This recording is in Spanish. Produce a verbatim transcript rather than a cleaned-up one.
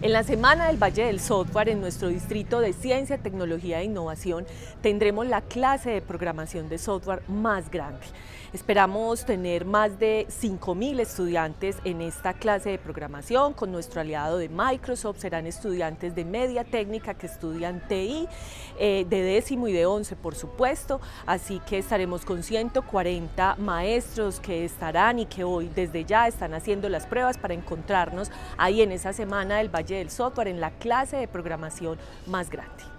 En la Semana del Valle del Software, en nuestro distrito de Ciencia, Tecnología e Innovación, tendremos la clase de programación de software más grande. Esperamos tener más de cinco mil estudiantes en esta clase de programación. Con nuestro aliado de Microsoft serán estudiantes de media técnica que estudian T I, eh, de décimo y de once por supuesto, así que estaremos con ciento cuarenta maestros que estarán y que hoy desde ya están haciendo las pruebas para encontrarnos ahí en esa Semana del Valle del Software, en la clase de programación más grande.